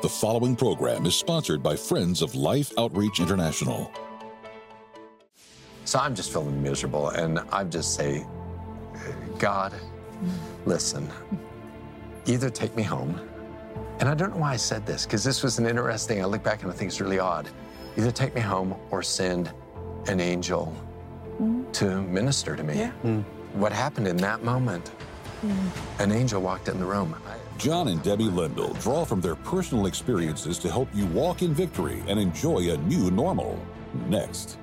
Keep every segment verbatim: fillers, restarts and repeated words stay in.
The following program is sponsored by Friends of Life Outreach International. So I'm just feeling miserable, and I just say, God, listen, either take me home, and I don't know why I said this, because this was an interesting, I look back and I think it's really odd. Either take me home or send an angel mm. to minister to me. Yeah. Mm. What happened in that moment? Mm. An angel walked in the room. I, John and Debbie Lindell draw from their personal experiences to help you walk in victory and enjoy a new normal. Next.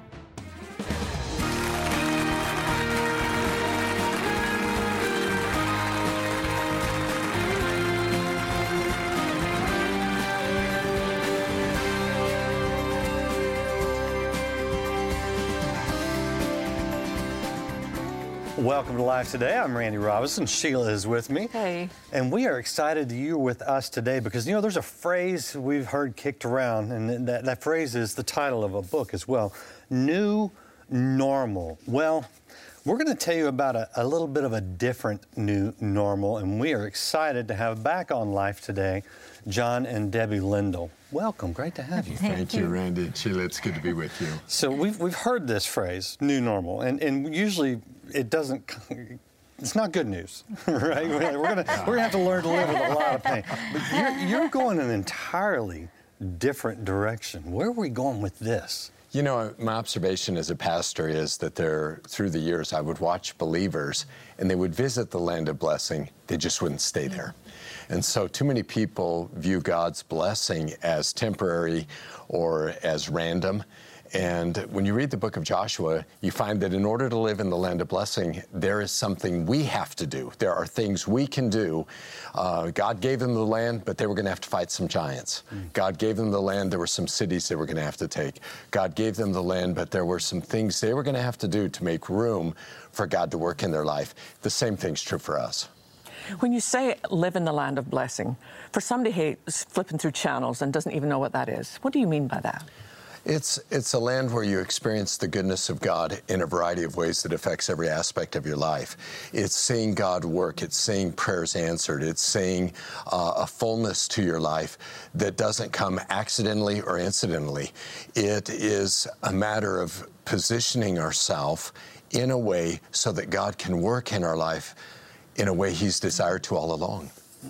Welcome to Life Today. I'm Randy Robinson. Sheila is with me. Hey. And we are excited that you're with us today because, you know, there's a phrase we've heard kicked around, and that, that phrase is the title of a book as well. New normal. Well, we're going to tell you about a, a little bit of a different new normal, and we are excited to have back on Life Today John and Debbie Lindell. Welcome. Great to have you. Thank, Thank you, Randy. Sheila, it's good to be with you. So we've we've heard this phrase, new normal, and, and usually it doesn't, it's not good news, right? We're gonna we're gonna have to learn to live with a lot of pain. But you're you're going in an entirely different direction. Where are we going with this? You know, my observation as a pastor is that there, through the years, I would watch believers, and they would visit the land of blessing. They just wouldn't stay there. And so too many people view God's blessing as temporary or as random. And when you read the book of Joshua, you find that in order to live in the land of blessing, there is something we have to do. There are things we can do. Uh, God gave them the land, but they were going to have to fight some giants. Mm. God gave them the land. There were some cities they were going to have to take. God gave them the land, but there were some things they were going to have to do to make room for God to work in their life. The same thing's true for us. When you say live in the land of blessing, for somebody who's flipping through channels and doesn't even know what that is, what do you mean by that? It's it's a land where you experience the goodness of God in a variety of ways that affects every aspect of your life. It's seeing God work. It's seeing prayers answered. It's seeing uh, a fullness to your life that doesn't come accidentally or incidentally. It is a matter of positioning ourselves in a way so that God can work in our life in a way He's desired to all along.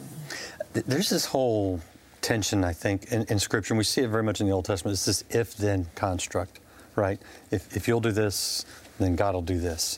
There's this whole tension, I think, in, in Scripture, and we see it very much in the Old Testament. It's this if-then construct, right? If, if you'll do this, then God will do this.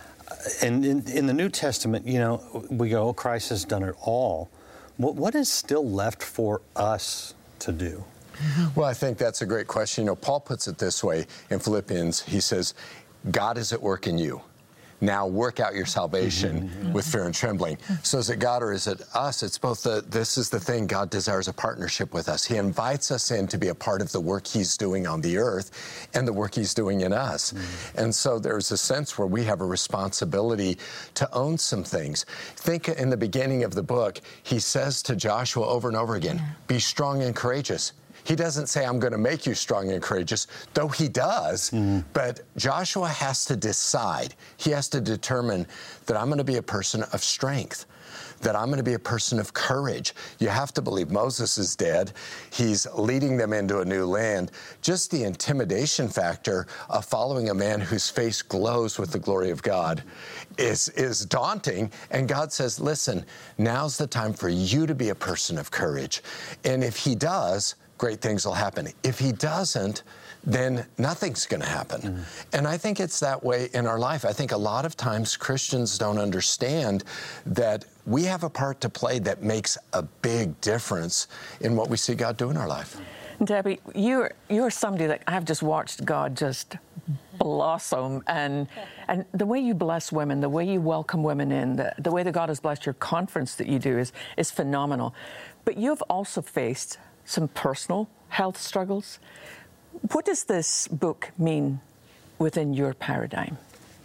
And in, in the New Testament, you know, we go, oh, Christ has done it all. What, what is still left for us to do? Well, I think that's a great question. You know, Paul puts it this way in Philippians. He says, God is at work in you. Now work out your salvation mm-hmm. with fear and trembling. So is it God or is it us? It's both. The, this is the thing. God desires a partnership with us. He invites us in to be a part of the work He's doing on the earth and the work He's doing in us. Mm-hmm. And so there's a sense where we have a responsibility to own some things. Think in the beginning of the book, he says to Joshua over and over again, be strong and courageous. He doesn't say, I'm going to make you strong and courageous, though he does. Mm-hmm. But Joshua has to decide. He has to determine that I'm going to be a person of strength, that I'm going to be a person of courage. You have to believe Moses is dead. He's leading them into a new land. Just the intimidation factor of following a man whose face glows with the glory of God is, is daunting. And God says, listen, now's the time for you to be a person of courage. And if he does, great things will happen. If he doesn't, then nothing's going to happen. Mm. And I think it's that way in our life. I think a lot of times Christians don't understand that we have a part to play that makes a big difference in what we see God do in our life. Debbie, you're you're somebody that I've just watched God just blossom, and and the way you bless women, the way you welcome women in, the, the way that God has blessed your conference that you do is is phenomenal. But you've also faced some personal health struggles. What does this book mean within your paradigm?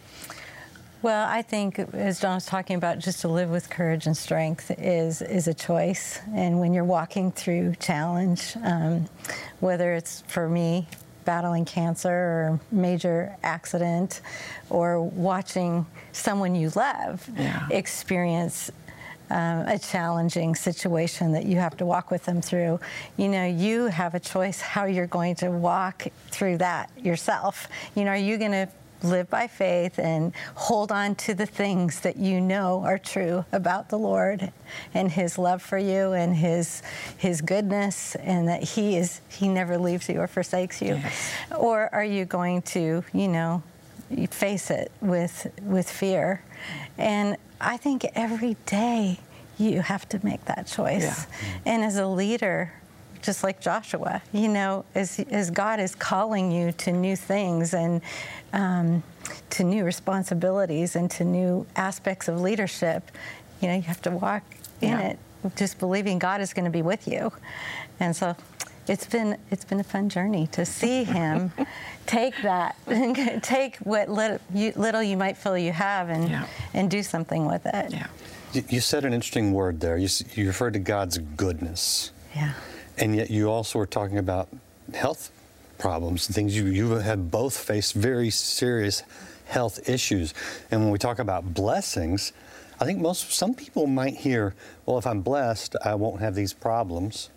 Well, I think, as John was talking about, just to live with courage and strength is is a choice. And when you're walking through challenge, um, whether it's for me, battling cancer or major accident, or watching someone you love yeah. experience um, a challenging situation that you have to walk with them through, you know, you have a choice how you're going to walk through that yourself. You know, are you going to live by faith and hold on to the things that you know are true about the Lord and His love for you and His His goodness, and that He is He never leaves you or forsakes you? Yes. Or are you going to, you know, face it with with fear? And I think every day you have to make that choice. Yeah. And as a leader, just like Joshua, you know, as, as God is calling you to new things and um, to new responsibilities and to new aspects of leadership, you know, you have to walk in yeah. it, just believing God is going to be with you. And so it's been it's been a fun journey to see Him take that, take what little you, little you might feel you have, and yeah. and do something with it. Yeah. You, you said an interesting word there. You, you referred to God's goodness. Yeah. And yet you also were talking about health problems and things. You, you have both faced very serious health issues. And when we talk about blessings, I think most some people might hear, well, if I'm blessed, I won't have these problems.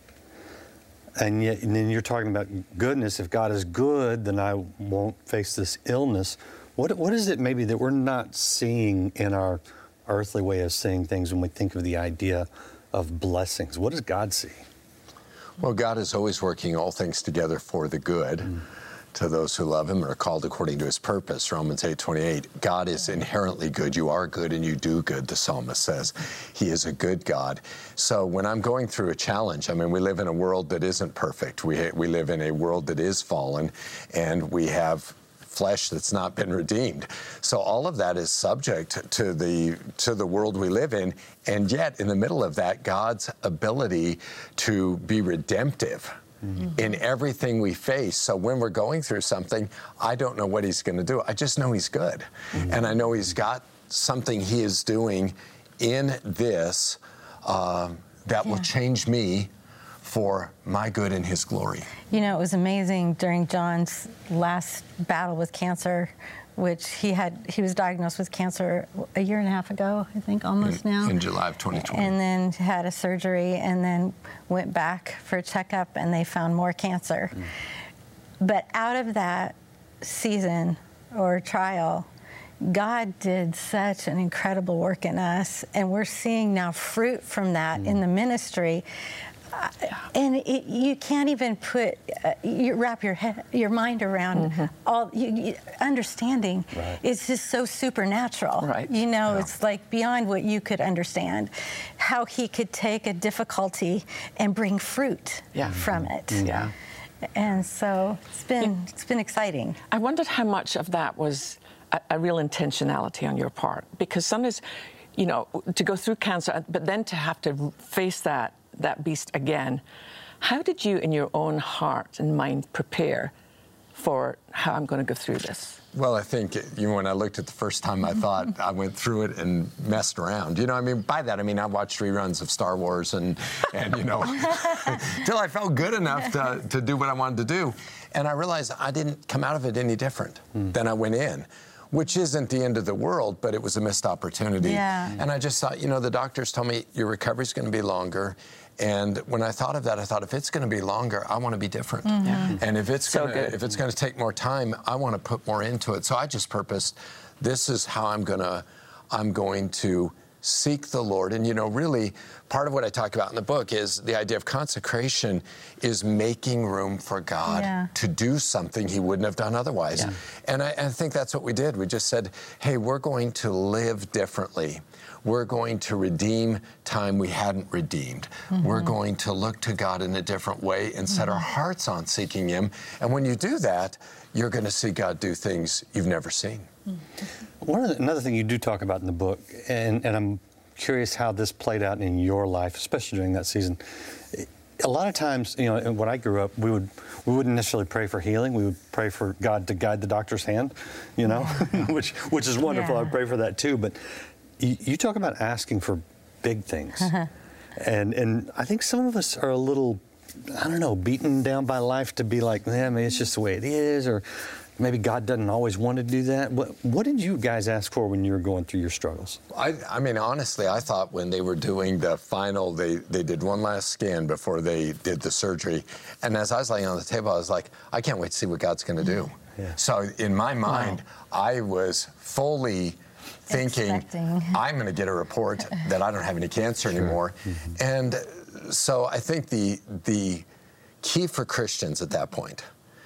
And yet, and then you're talking about goodness. If God is good, then I won't face this illness. What what is it maybe that we're not seeing in our earthly way of seeing things when we think of the idea of blessings? What does God see? Well, God is always working all things together for the good mm. to those who love Him and are called according to His purpose. Romans eight twenty-eight. God is inherently good. You are good and you do good, the psalmist says. He is a good God. So when I'm going through a challenge, I mean, we live in a world that isn't perfect. We, we live in a world that is fallen, and we have flesh that's not been redeemed. So all of that is subject to the to the world we live in, and yet in the middle of that, God's ability to be redemptive mm-hmm. in everything we face. So when we're going through something, I don't know what He's going to do. I just know He's good. Mm-hmm. And I know He's got something He is doing in this uh, that yeah. will change me for my good and His glory. You know, it was amazing during John's last battle with cancer, which he had, he was diagnosed with cancer a year and a half ago, I think, almost in, now. In July of twenty twenty. And then had a surgery and then went back for a checkup and they found more cancer. Mm. But out of that season or trial, God did such an incredible work in us, and we're seeing now fruit from that mm. in the ministry. Uh, and it, you can't even put, uh, you wrap your head, your mind around mm-hmm. all you, you, understanding. Right. It's just so supernatural. Right. You know, yeah. it's like beyond what you could understand. How He could take a difficulty and bring fruit yeah. from it. Yeah. And so it's been it's been exciting. I wondered how much of that was a, a real intentionality on your part, because sometimes, you know, to go through cancer, but then to have to face that. that beast again. How did you, in your own heart and mind, prepare for how I'm going to go through this? Well, I think, you know, when I looked at the first time, I thought I went through it and messed around. You know, I mean, by that, I mean, I watched reruns of Star Wars and, and you know, till I felt good enough to, to do what I wanted to do. And I realized I didn't come out of it any different mm. than I went in, which isn't the end of the world, but it was a missed opportunity. Yeah. And I just thought, you know, the doctors told me your recovery's going to be longer. And when I thought of that, I thought, if it's going to be longer, I want to be different. Mm-hmm. Yeah. And if it's so going to, if it's going to take more time, I want to put more into it. So I just purposed, this is how I'm going to, I'm going to seek the Lord. And, you know, really, part of what I talk about in the book is the idea of consecration is making room for God yeah. to do something He wouldn't have done otherwise. Yeah. And I, I think that's what we did. We just said, hey, we're going to live differently. We're going to redeem time we hadn't redeemed. Mm-hmm. We're going to look to God in a different way and set mm-hmm. our hearts on seeking Him. And when you do that, you're going to see God do things you've never seen. Mm-hmm. One of the, another thing you do talk about in the book, and, and I'm curious how this played out in your life, especially during that season. A lot of times, you know, when I grew up, we would we wouldn't necessarily pray for healing. We would pray for God to guide the doctor's hand, you know, which which is wonderful. Yeah. I pray for that too, but. You talk about asking for big things, uh-huh. and and I think some of us are a little, I don't know, beaten down by life to be like, man, maybe it's just the way it is, or maybe God doesn't always want to do that. What, what did you guys ask for when you were going through your struggles? I, I mean, honestly, I thought when they were doing the final, they, they did one last scan before they did the surgery. And as I was laying on the table, I was like, I can't wait to see what God's going to do. Yeah. So in my mind, wow. I was fully thinking, Expecting. I'm going to get a report that I don't have any cancer sure. anymore. Mm-hmm. And so I think the the key for Christians at that point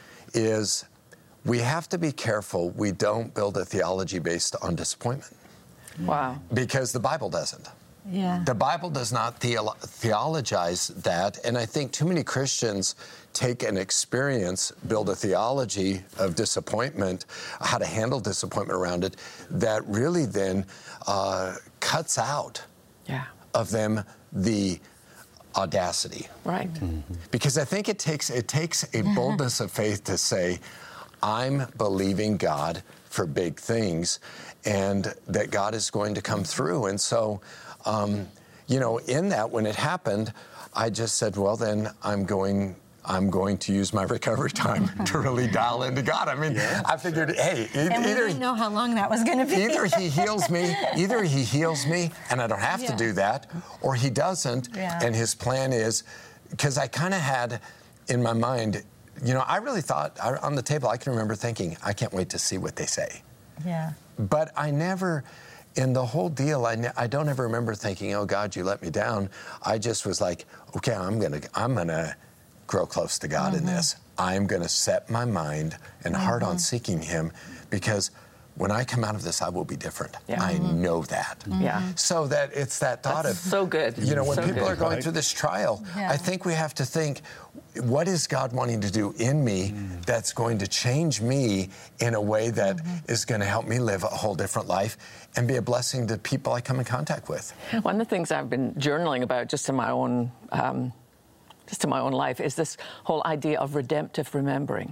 is we have to be careful we don't build a theology based on disappointment. Wow. Because the Bible doesn't. Yeah. The Bible does not theolo- theologize that, and I think too many Christians take an experience, build a theology of disappointment, how to handle disappointment around it, that really then uh, cuts out yeah. of them the audacity. Right. Mm-hmm. Because I think it takes it takes a boldness of faith to say, I'm believing God for big things, and that God is going to come through. And so, um, you know, in that, when it happened, I just said, well, then I'm going, I'm going to use my recovery time to really dial into God. I mean, yeah, I figured, sure. hey, e- and we either didn't know how long that was going to be. Either he heals me, either he heals me, and I don't have yeah. to do that, or he doesn't, yeah. and his plan is, because I kind of had in my mind, you know, I really thought I, on the table, I can remember thinking, I can't wait to see what they say. Yeah. But I never, in the whole deal, I, ne- I don't ever remember thinking, oh God, you let me down. I just was like, okay, I'm gonna, I'm gonna grow close to God mm-hmm. in this. I'm gonna set my mind and mm-hmm. heart on seeking Him, because when I come out of this, I will be different. Yeah. I Mm-hmm. know that. Mm-hmm. Yeah. So that it's that thought That's of, so good. you know, when so people good. are going right? through this trial, Yeah. I think we have to think, what is God wanting to do in me mm. that's going to change me in a way that mm-hmm. is going to help me live a whole different life and be a blessing to people I come in contact with? One of the things I've been journaling about just in my own, um, just in my own life is this whole idea of redemptive remembering,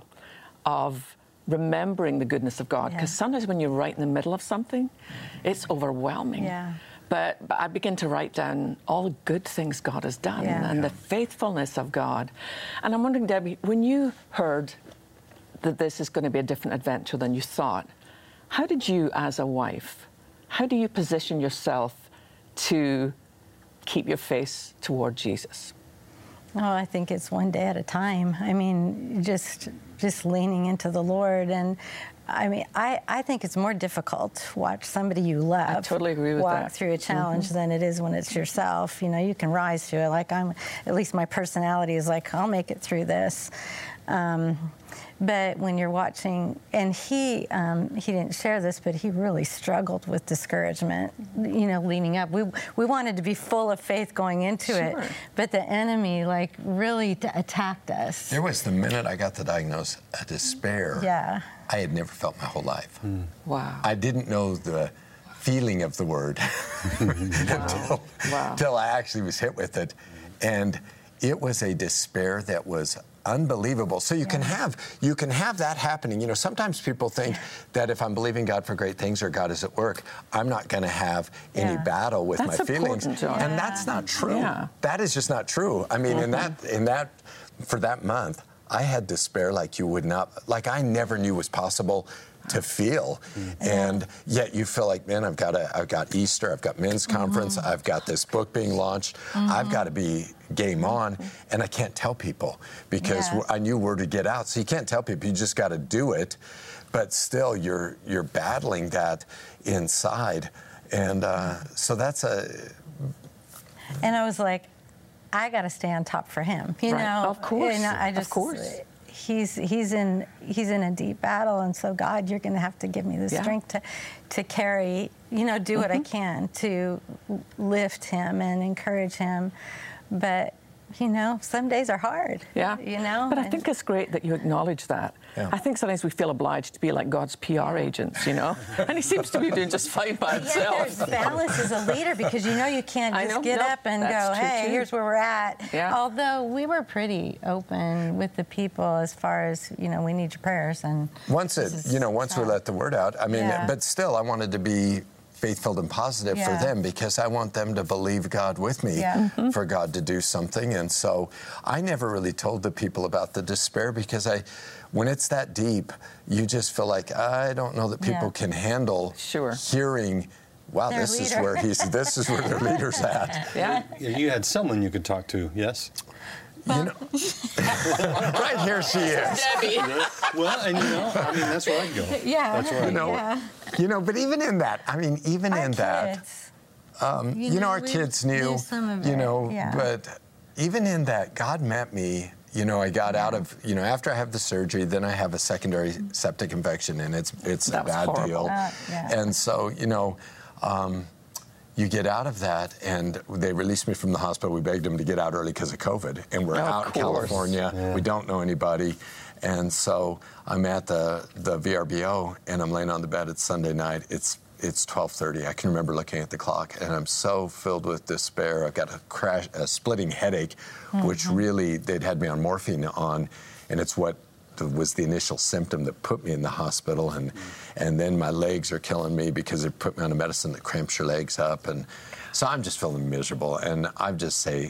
of remembering the goodness of God. Because yeah. sometimes when you're right in the middle of something, it's overwhelming. Yeah. But, but I begin to write down all the good things God has done yeah. and the faithfulness of God. And I'm wondering, Debbie, when you heard that this is going to be a different adventure than you thought, how did you, as a wife, how do you position yourself to keep your face toward Jesus? Oh, I think it's one day at a time. I mean, just just leaning into the Lord. And I mean, I, I think it's more difficult to watch somebody you love I totally agree with walk that. through a challenge mm-hmm. than it is when it's yourself. You know, you can rise to it. Like I'm, at least my personality is like, I'll make it through this. Um, but when you're watching, and he um, he didn't share this, but he really struggled with discouragement, you know, leading up. We we wanted to be full of faith going into sure. it, but the enemy, like, really t- attacked us. There was the minute I got the diagnosis, a despair Yeah. I had never felt my whole life. Mm. Wow. I didn't know the feeling of the word until, wow. until I actually was hit with it. And it was a despair that was unbelievable. So you yeah. can have you can have that happening. You know, sometimes people think that if I'm believing God for great things or God is at work, I'm not going to have any yeah. battle with that's my feelings. John. And Yeah. that's not true. Yeah. That is just not true. I mean, Mm-hmm. in that in that for that month, I had despair like you would not, like I never knew was possible to feel. Mm-hmm. And yet you feel like, man, I've got a, I've got Easter, I've got men's conference, mm-hmm. I've got this book being launched, mm-hmm. I've got to be game on, and I can't tell people because yeah. I knew where to get out. So you can't tell people, you just got to do it. But still, you're you're battling that inside. And uh, so that's a... And I was like, I got to stay on top for him, you right. know. Of course, you know, I just, of course. He's he's in he's in a deep battle, and so God, you're going to have to give me the yeah. strength to to carry, you know, do mm-hmm. what I can to lift him and encourage him. But you know, some days are hard. Yeah. You know. But I and, think it's great that you acknowledge that. Yeah. I think sometimes we feel obliged to be like God's P R agents, you know? And he seems to be doing just fine by himself. Yeah, there's balance as a leader, because you know you can't I just know. get No, up and go, that's true, hey, too. here's where we're at. Yeah. Although we were pretty open with the people as far as, you know, we need your prayers. And Once it, you know, once we let the word out, I mean, Yeah. but still, I wanted to be faith-filled and positive Yeah. for them, because I want them to believe God with me Yeah. Mm-hmm. for God to do something. And so I never really told the people about the despair, because I, when it's that deep, you just feel like, I don't know that people Yeah. can handle Sure. hearing, wow, Their this is leader. where he's, this is where their leader's at. Yeah. You had someone you could talk to, yes? You know, right here she is. Debbie. Well, and you know, I mean, that's where I'd go. Yeah. That's where You I'd know, go. Yeah. you know, but even in that, I mean, even Our in that, kids. um, you, know, our we kids knew, knew some of you it, know, yeah. but even in that, God met me. You know, I got out of, you know, after I have the surgery, then I have a secondary septic infection, and it's it's a That was bad horrible. deal. Uh, yeah. And so, you know, um, you get out of that, and they released me from the hospital. We begged them to get out early because of COVID, and we're Of out in course. California. Yeah. We don't know anybody. And so I'm at the, the V R B O, and I'm laying on the bed. It's Sunday night. It's it's twelve thirty. I can remember looking at the clock, and I'm so filled with despair. I've got a crash, a splitting headache, Mm-hmm. which really, they'd had me on morphine on, and it's what was the initial symptom that put me in the hospital. And and then my legs are killing me because they put me on a medicine that cramps your legs up. And so I'm just feeling miserable. And I just say,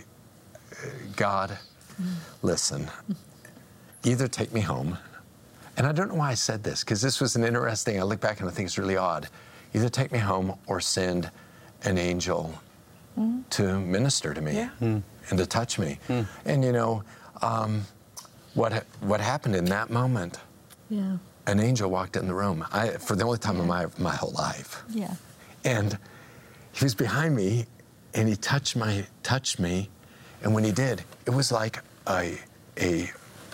God, listen, either take me home, and I don't know why I said this, because this was an interesting, I look back and I think it's really odd. Either take me home or send an angel to minister to me Yeah. and to touch me. And you know, um, what ha- what happened in that moment, Yeah. an angel walked in the room, I, for the only time in my, my whole life. Yeah. And he was behind me, and he touched my touched me, and when he did, it was like a a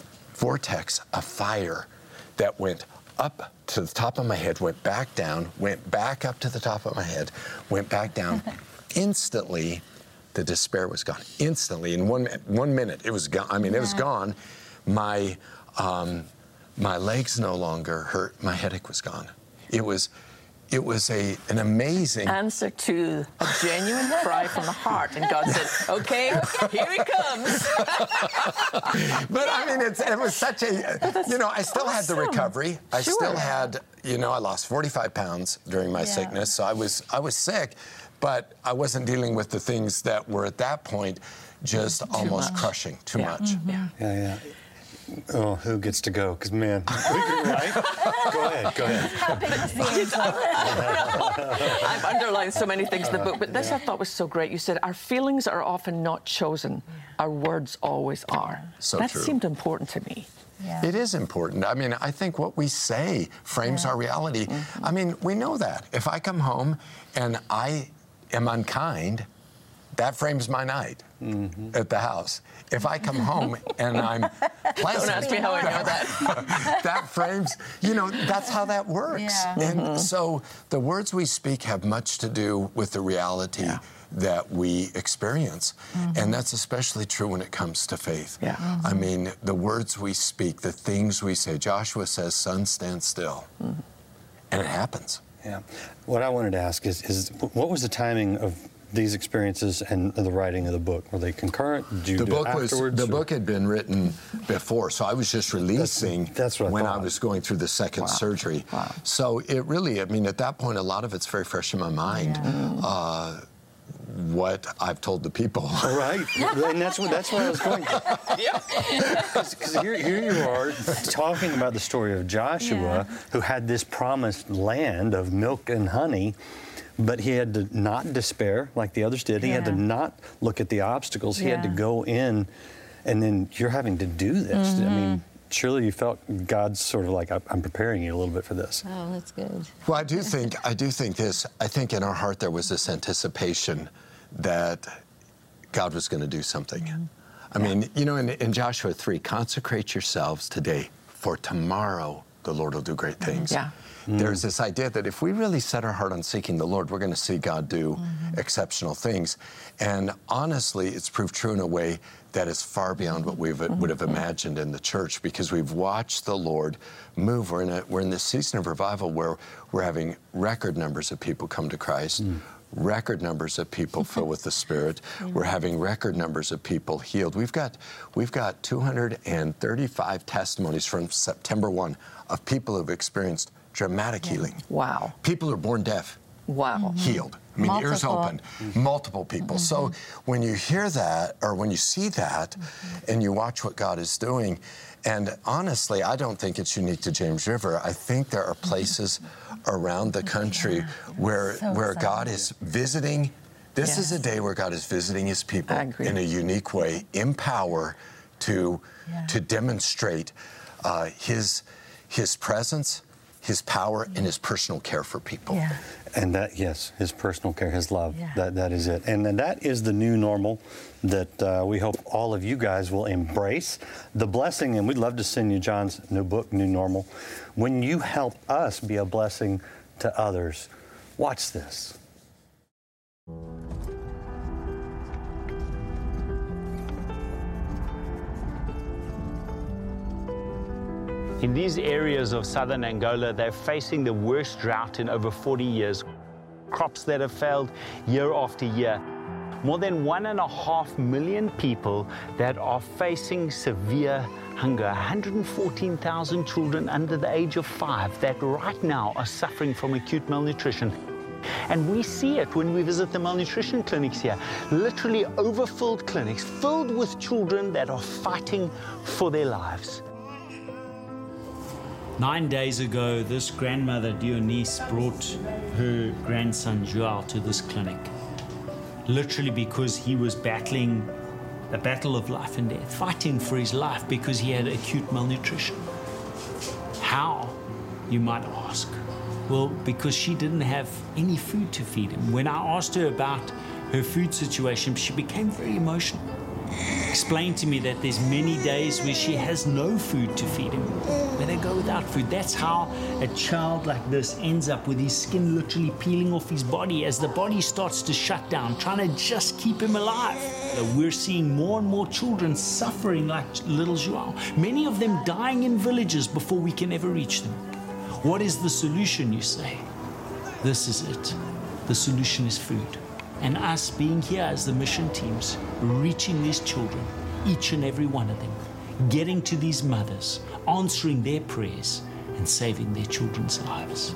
vortex of fire that went up to the top of my head, went back down, went back up to the top of my head, went back down. Instantly, the despair was gone. Instantly, in one one minute, it was gone. I mean, it was Yeah. gone. My um, my legs no longer hurt. My headache was gone. It was. It was a an amazing Answer to a genuine cry from the heart. And God said, okay, here he comes. But I mean, it's, it was such a, you know, I still had the awesome. recovery. I Sure. still had, you know, I lost forty-five pounds during my Yeah. sickness. So I was, I was sick, but I wasn't dealing with the things that were at that point just almost much. crushing, too Yeah. much. Yeah. Yeah, yeah. Oh, who gets to go? Because, man, right? Go ahead, go ahead. I've underlined so many things in the book, but this I thought was so great. You said, our feelings are often not chosen. Our words always are. So that true. seemed important to me. Yeah. It is important. I mean, I think what we say frames Yeah. our reality. I mean, we know that. If I come home and I am unkind, that frames my night at the house. If I come home and I'm pleasant, Don't ask me how I know that. that frames, you know, that's how that works. Yeah. And so the words we speak have much to do with the reality that we experience. And that's especially true when it comes to faith. Yeah. I mean, the words we speak, the things we say. Joshua says, sun, stand still. And it happens. Yeah. What I wanted to ask is, is what was the timing of these experiences and the writing of the book? Were they concurrent? Did you The do book it was afterwards? the or- book had been written before, so I was just releasing that's what I when I thought. was going through the second surgery. Wow. So it really, I mean, at that point, a lot of it's very fresh in my mind. Uh, what I've told the people. Right, and that's what that's where I was going. Because here, here you are talking about the story of Joshua, Yeah. who had this promised land of milk and honey, but he had to not despair like the others did. He had to Yeah. not look at the obstacles. He had to Yeah. go in, and then you're having to do this. I mean, surely you felt God's sort of like, I'm preparing you a little bit for this. Oh, that's good. Well, I do think I do think this. I think in our heart there was this anticipation that God was going to do something. I mean, you know, in, in Joshua three, consecrate yourselves today, for tomorrow the Lord will do great things. Yeah. There's this idea that if we really set our heart on seeking the Lord, we're going to see God do exceptional things. And honestly, it's proved true in a way that is far beyond what we would have imagined in the church, because we've watched the Lord move. We're in, a, we're in this season of revival where we're having record numbers of people come to Christ. Record numbers of people filled with the Spirit. We're having record numbers of people healed. We've got we've got two hundred thirty-five testimonies from September first of people who've experienced dramatic healing. Wow. People who are born deaf Wow. healed. I mean, Multiple. ears opened, multiple people. So when you hear that, or when you see that, and you watch what God is doing, and honestly, I don't think it's unique to James River. I think there are places around the country Yeah. where So where exciting. God is visiting. This Yes. is a day where God is visiting His people I agree. in a unique way, in power, to Yeah. to demonstrate uh, His His presence, His power, and His personal care for people. Yeah. And that, yes, his personal care, his love, Yeah. that, that is it. And then that is the new normal that uh, we hope all of you guys will embrace. The blessing, and we'd love to send you John's new book, New Normal. When you help us be a blessing to others, watch this. In these areas of southern Angola, they're facing the worst drought in over forty years. Crops that have failed year after year. More than one and a half million people that are facing severe hunger. one hundred fourteen thousand children under the age of five that right now are suffering from acute malnutrition. And we see it when we visit the malnutrition clinics here. Literally overfilled clinics filled with children that are fighting for their lives. Nine days ago, this grandmother, Dionise, brought her grandson, Joao, to this clinic. Literally because he was battling a battle of life and death, fighting for his life because he had acute malnutrition. How, you might ask? Well, because she didn't have any food to feed him. When I asked her about her food situation, she became very emotional. Explained to me that there's many days where she has no food to feed him, where they go without food. That's how a child like this ends up with his skin literally peeling off his body as the body starts to shut down, trying to just keep him alive. We're seeing more and more children suffering like little Joao, many of them dying in villages before we can ever reach them. What is the solution, you say? This is it. The solution is food. And us being here as the mission teams, reaching these children, each and every one of them, getting to these mothers, answering their prayers, and saving their children's lives.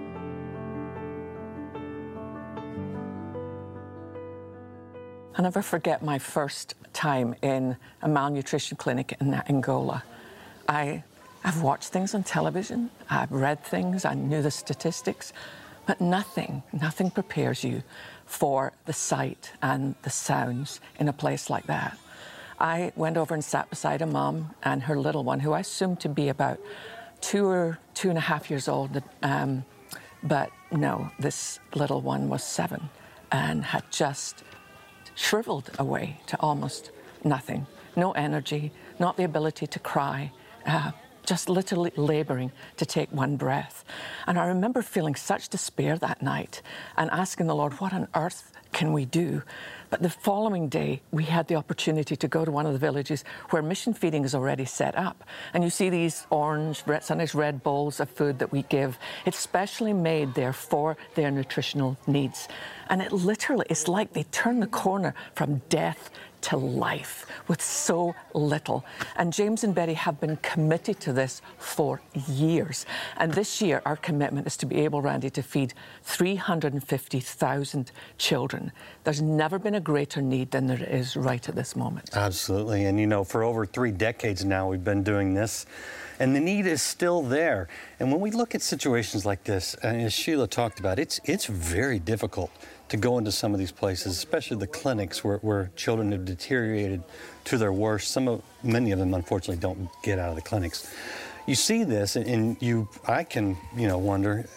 I'll never forget my first time in a malnutrition clinic in Angola. I, I've watched things on television, I've read things, I knew the statistics, but nothing, nothing prepares you for the sight and the sounds in a place like that. I went over and sat beside a mom and her little one, who I assumed to be about two or two and a half years old. Um, but no, this little one was seven and had just shriveled away to almost nothing. No energy, not the ability to cry, uh, just literally laboring to take one breath. And I remember feeling such despair that night and asking the Lord, what on earth can we do? But the following day, we had the opportunity to go to one of the villages where mission feeding is already set up. And you see these orange, red, sometimes red bowls of food that we give. It's specially made there for their nutritional needs. And it literally, it's like they turn the corner from death to life with so little. And James and Betty have been committed to this for years. And this year, our commitment is to be able, Randy, to feed three hundred fifty thousand children. There's never been a greater need than there is right at this moment. Absolutely. And you know, for over three decades now, we've been doing this. And the need is still there. And when we look at situations like this, and as Sheila talked about, it's it's very difficult to go into some of these places, especially the clinics where, where children have deteriorated to their worst. Some of, many of them, unfortunately, don't get out of the clinics. You see this, and, and you, I can, you know, wonder,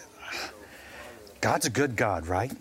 God's a good God, right?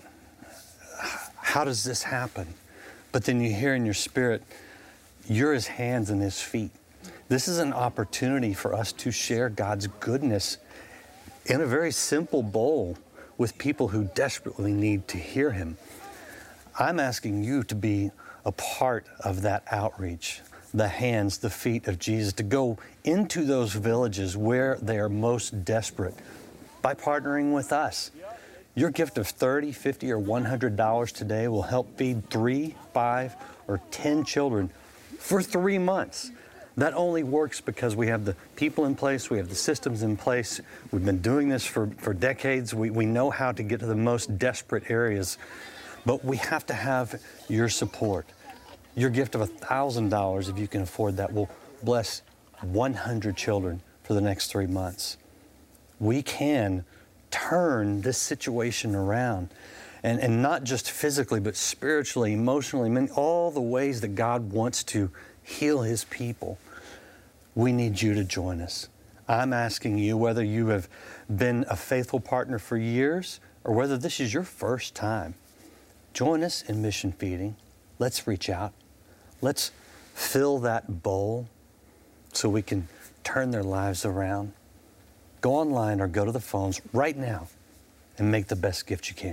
How does this happen? But then you hear in your spirit, you're His hands and His feet. This is an opportunity for us to share God's goodness in a very simple bowl with people who desperately need to hear Him. I'm asking you to be a part of that outreach, the hands, the feet of Jesus, to go into those villages where they are most desperate by partnering with us. Your gift of thirty, fifty, or one hundred dollars today will help feed three, five, or ten children for three months. That only works because we have the people in place, we have the systems in place. We've been doing this for, for decades. We, we know how to get to the most desperate areas, but we have to have your support. Your gift of one thousand dollars, if you can afford that, will bless one hundred children for the next three months. We can turn this situation around, and, and not just physically, but spiritually, emotionally, many, all the ways that God wants to heal His people. We need you to join us. I'm asking you, whether you have been a faithful partner for years or whether this is your first time, join us in Mission Feeding. Let's reach out. Let's fill that bowl so we can turn their lives around. Go online or go to the phones right now and make the best gift you can.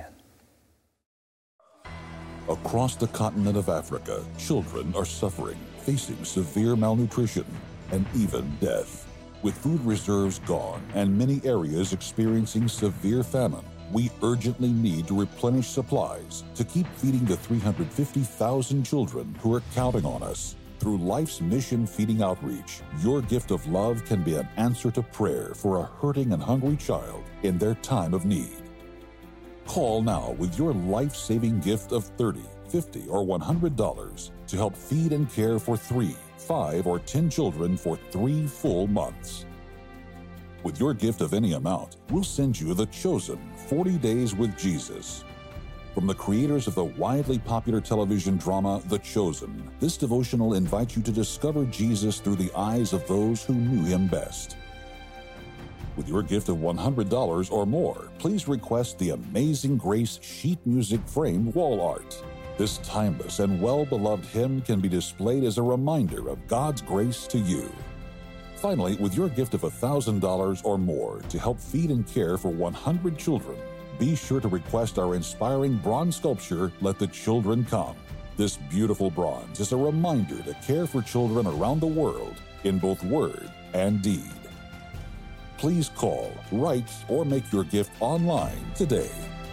Across the continent of Africa, children are suffering, facing severe malnutrition and even death. With food reserves gone and many areas experiencing severe famine, we urgently need to replenish supplies to keep feeding the three hundred fifty thousand children who are counting on us. Through Life's Mission Feeding Outreach, your gift of love can be an answer to prayer for a hurting and hungry child in their time of need. Call now with your life-saving gift of thirty dollars, fifty dollars, or one hundred dollars to help feed and care for three, five, or ten children for three full months. With your gift of any amount, we'll send you The Chosen, forty days with Jesus. From the creators of the widely popular television drama The Chosen, this devotional invites you to discover Jesus through the eyes of those who knew Him best. With your gift of one hundred dollars or more, please request the Amazing Grace sheet music framed wall art. This timeless and well-beloved hymn can be displayed as a reminder of God's grace to you. Finally, with your gift of one thousand dollars or more to help feed and care for one hundred children, be sure to request our inspiring bronze sculpture, Let the Children Come. This beautiful bronze is a reminder to care for children around the world in both word and deed. Please call, write, or make your gift online today.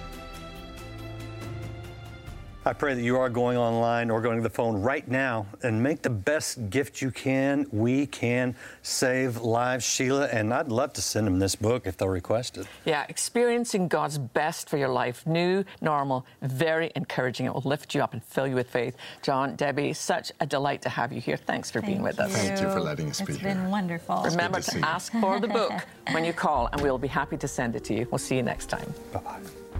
I pray that you are going online or going to the phone right now and make the best gift you can. We can save lives, Sheila, and I'd love to send them this book if they'll request it. Yeah, experiencing God's best for your life. New, normal, very encouraging. It will lift you up and fill you with faith. John, Debbie, such a delight to have you here. Thanks for Thank being with you. us. Thank you for letting us be It's here. been wonderful. Remember to to, see you. ask for the book when you call, and we'll be happy to send it to you. We'll see you next time. Bye-bye.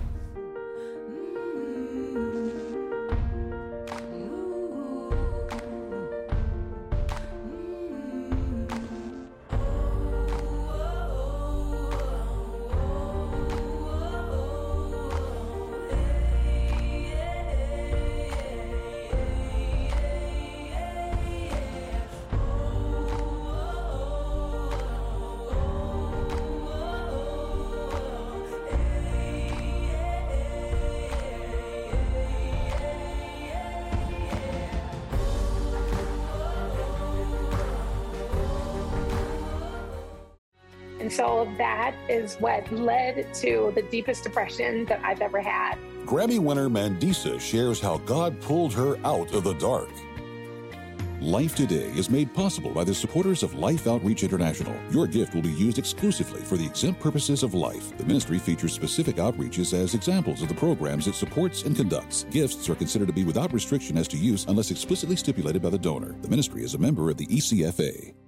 And so all of that is what led to the deepest depression that I've ever had. Grammy winner Mandisa shares how God pulled her out of the dark. Life Today is made possible by the supporters of Life Outreach International. Your gift will be used exclusively for the exempt purposes of life. The ministry features specific outreaches as examples of the programs it supports and conducts. Gifts are considered to be without restriction as to use unless explicitly stipulated by the donor. The ministry is a member of the E C F A.